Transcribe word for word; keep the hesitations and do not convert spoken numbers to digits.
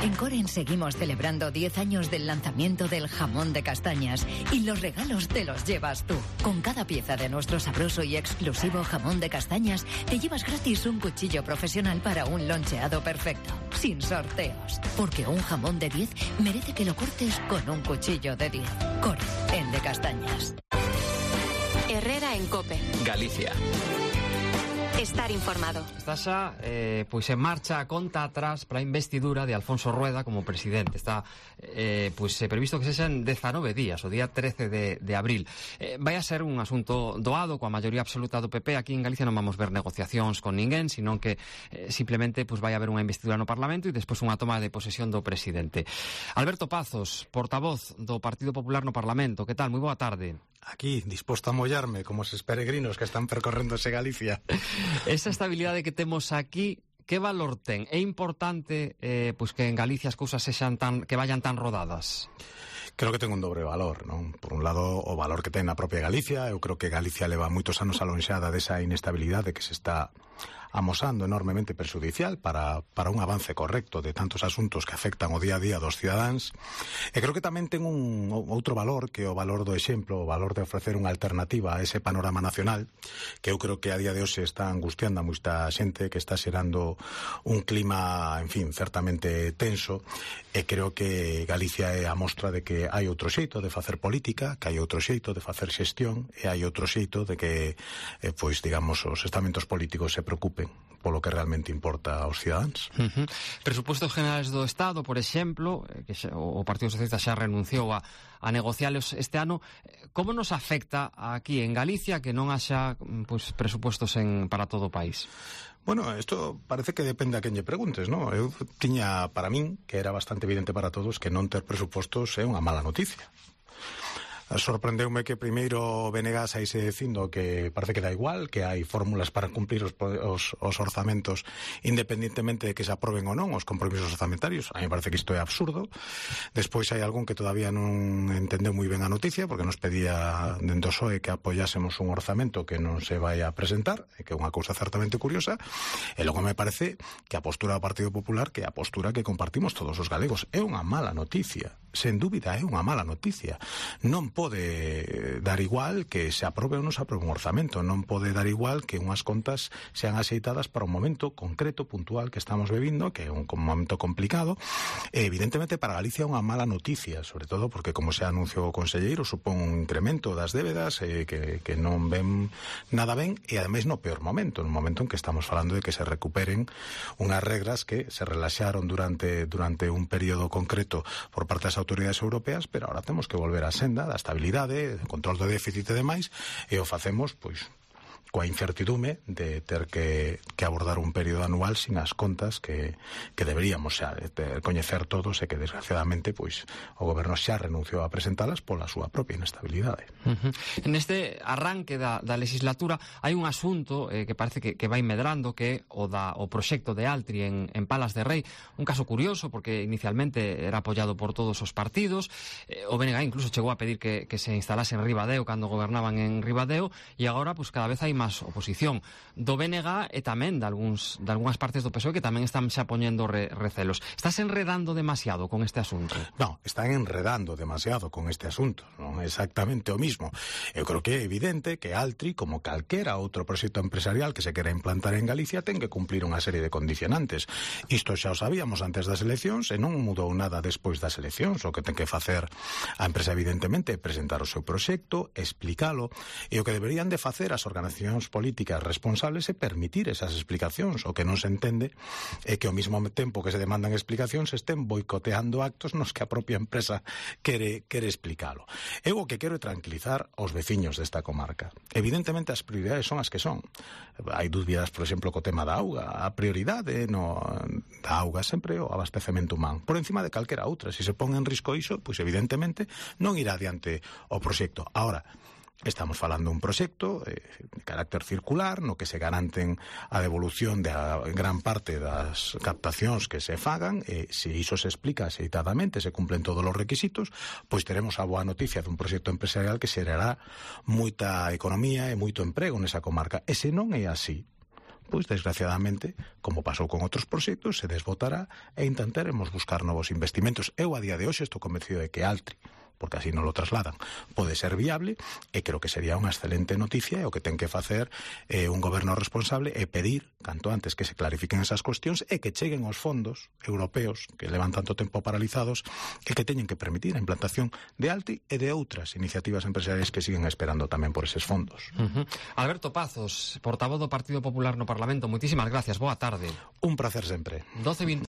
En Coren seguimos celebrando diez años del lanzamiento del jamón de castañas y los regalos te los llevas tú. Con cada pieza de nuestro sabroso y exclusivo jamón de castañas te llevas gratis un cuchillo profesional para un loncheado perfecto, sin sorteos. Porque un jamón de diez merece que lo cortes con un cuchillo de diez. Coren, el de castañas. Herrera en COPE. Galicia. Estar informado. Está xa eh, pois en marcha a conta atrás para a investidura de Alfonso Rueda como presidente. Está eh, pois previsto que sexan dezanove días, o día trece de, de abril. Eh, vai a ser un asunto doado coa maioría absoluta do P P. Aquí en Galicia non vamos ver negociacións con ninguén, sino que eh, simplemente pois vai haber unha investidura no Parlamento e despois unha toma de posesión do presidente. Alberto Pazos, portavoz do Partido Popular no Parlamento. Que tal? Moi boa tarde. Aquí, disposto a mollarme como eses peregrinos que están percorrendose Galicia. Esa estabilidade que temos aquí, que valor ten? É importante eh, pois que en Galicia as cousas sexan tan, que vayan tan rodadas? Creo que ten un dobre valor, non? Por un lado, o valor que ten a propia Galicia. Eu creo que Galicia leva moitos anos alonxada desa inestabilidade que se está amosando enormemente perxudicial para, para un avance correcto de tantos asuntos que afectan o día a día dos cidadáns. E creo que tamén ten un outro valor, que é o valor do exemplo, o valor de ofrecer unha alternativa a ese panorama nacional, que eu creo que a día de hoxe está angustiando a moita xente, que está xerando un clima, en fin, certamente tenso, e creo que Galicia é a mostra de que hai outro xeito de facer política, que hai outro xeito de facer xestión, e hai outro xeito de que, eh, pois, digamos, os estamentos políticos se preocupen polo que realmente importa aos cidadáns. Uh-huh. Presupostos generales do Estado, por exemplo, que xa, o Partido Socialista xa renunciou a, a negocialos este ano. Como nos afecta aquí en Galicia que non haxa pues, presupostos en, para todo o país? Bueno, isto parece que depende a quen lle preguntes, non? Eu tiña para min, que era bastante evidente para todos, que non ter presupostos é unha mala noticia. Sorprendeume que primeiro Venegas saíse dicindo que parece que dá igual, que hai fórmulas para cumplir os, os, os orzamentos independentemente de que se aproben ou non os compromisos orzamentarios. A mí me parece que isto é absurdo. Despois hai algún que todavía non entendeu moi ben a noticia, porque nos pedía dentro do P S O E que apoyásemos un orzamento que non se vai a presentar, que é unha cousa certamente curiosa. E logo me parece que a postura do Partido Popular, que é a postura que compartimos todos os galegos, é unha mala noticia. Sen dúbida é unha mala noticia. Non pode dar igual que se aprobe ou non se aprobe un orzamento, non pode dar igual que unhas contas sean axeitadas para un momento concreto, puntual que estamos vivindo, que é un momento complicado. E evidentemente para Galicia é unha mala noticia, sobre todo porque, como se anunciou o conselleiro, supón un incremento das débedas eh, que, que non ven nada ben, e ademais no peor momento, no momento en que estamos falando de que se recuperen unhas regras que se relaxaron durante, durante un período concreto por parte das autoridades europeas, pero ahora temos que volver á senda da estabilidade, control do déficit e demais, e o facemos, pois, coa incertidume de ter que, que abordar un período anual sin as contas que, que deberíamos xa de coñecer todos, e que desgraciadamente pois o goberno xa renunciou a presentalas pola súa propia inestabilidade. Uh-huh. En este arranque da, da legislatura hai un asunto eh, que parece que, que vai medrando, que é o, da, o proxecto de Altri en, en Palas de Rei, un caso curioso porque inicialmente era apoiado por todos os partidos, eh, o B N G incluso chegou a pedir que, que se instalase en Ribadeo cando gobernaban en Ribadeo, e agora pues cada vez hai máis oposición do B N G e tamén de, algúns, de algunhas partes do P S O E que tamén están xa poñendo re, recelos. Estás enredando demasiado con este asunto? Non, están enredando demasiado con este asunto, non é exactamente o mismo. Eu creo que é evidente que Altri, como calquera outro proxecto empresarial que se quera implantar en Galicia, ten que cumplir unha serie de condicionantes. Isto xa o sabíamos antes das eleccións e non mudou nada despois das eleccións. O que ten que facer a empresa, evidentemente, é presentar o seu proxecto, explicalo, e o que deberían de facer as organizacións políticas responsables é permitir esas explicacións. O que non se entende é que ao mesmo tempo que se demandan explicacións estén boicoteando actos nos que a propia empresa quere, quere explicalo. Eu o que quero é tranquilizar aos veciños desta comarca. Evidentemente as prioridades son as que son. Hai dúbidas, por exemplo, co tema da auga. A prioridade no, da auga sempre o abastecemento humano, por encima de calquera outra. Se se pon en risco iso, pois evidentemente non irá adiante o proxecto. Ahora, estamos falando un proxecto eh, de carácter circular, no que se garanten a devolución de a gran parte das captacións que se fagan, e se iso se explica axeitadamente, se cumplen todos os requisitos, pois teremos a boa noticia dun proxecto empresarial que xerará moita economía e moito emprego nesa comarca. E se non é así, pois desgraciadamente, como pasou con outros proxectos, se desbotará e intentaremos buscar novos investimentos. Eu a día de hoxe estou convencido de que Altri, porque así non lo trasladan, pode ser viable, e creo que sería unha excelente noticia, e o que ten que facer eh, un goberno responsable é pedir, canto antes, que se clarifiquen esas cuestións e que cheguen os fondos europeos que levan tanto tempo paralizados e que teñen que permitir a implantación de Altri e de outras iniciativas empresariais que siguen esperando tamén por eses fondos. Uh-huh. Alberto Pazos, portavoz do Partido Popular no Parlamento, moitísimas gracias, boa tarde. Un placer sempre. doce veinte